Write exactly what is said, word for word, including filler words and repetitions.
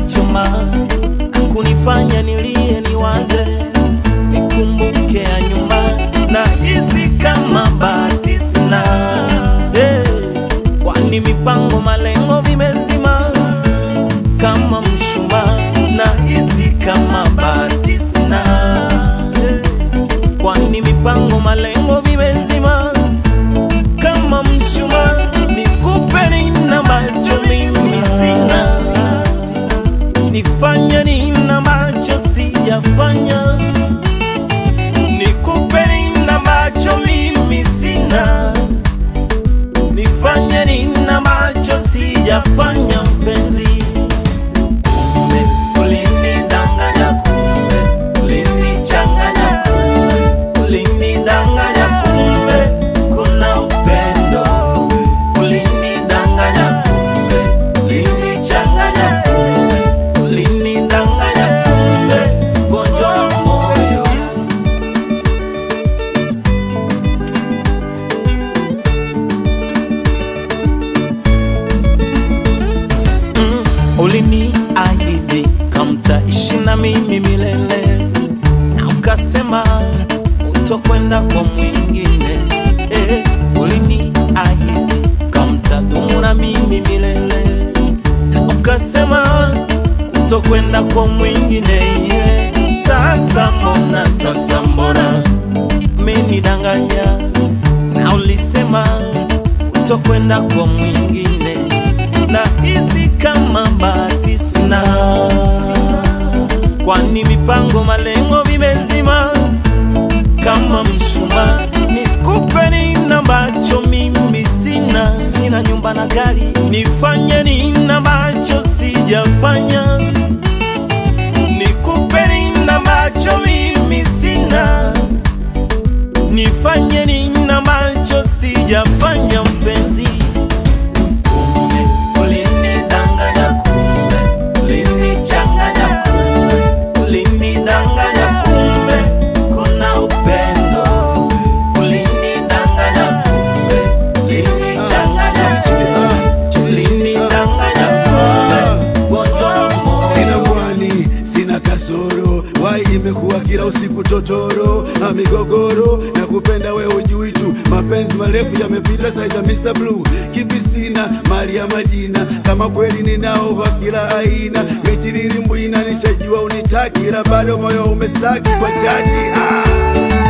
kunichoma na kunifanya nilie, niwaze, nikumbuke ya nyuma, na hisi kama bahati sina. Hey, kwani mipango malengo vimezima kama mshumaa, na hisi kama bahati sina. Hey, kwani mipango malengo vimezima kama mshumaa, nikupe nini ambacho mimi sina, nifanye nini ambacho sijafanya, nikupe nini ambacho mimi sina, nifanye nini ambacho sijafanya mpenzi. Kumbe ulinidanganya, kumbe ulinichanganya, kumbe ulinidanganya, kumbe kuna upendo. Ulinidanganya, kumbe ulinichanganya, kumbe ulinidanganya, kumbe gonjwa wa moyo. Mm, uliniahidi kamtaishi na mimi milele, na ukasema utokwenda kwa mwingine. Eh, uliniahidi kamtadumu na mimi milele, na ukasema utokwenda kwa mwingine. Yeah. Sasa mbona, sasa mbona umenidanganya, na ulisema utokwenda kwa mwingine, na hisi kama bahati sina. Kwani mipango malengo vimezima kama mshumaa, nikupe nini ambacho mimi sina, sina nyumba na gari, nifanye nini ambacho sijafanya, nikupe nini ambacho mimi sina, nifanye nini ambacho sijafanya mpenzi. Kumbe ulinidanganya, kumbe ulinichanganya, kumbe ulinidanganya, kumbe kuna upendo. Ulinidanganya, kumbe ulinichanganya, kumbe ulinidanganya, kumbe gonjwa wa moyo. Sina mwani, sina kasoro, wai imekuwa kila usiku totoro na migogoro, na kupenda we ujui tu, mapenzi marefu yamepita saiza Mister Blue. Kipi sina mali ya majina, kama kweli ninao wa kila aina, mitiririmbu inanishajua unitaki, ila bado moyo umestaki kwa chaji. ah.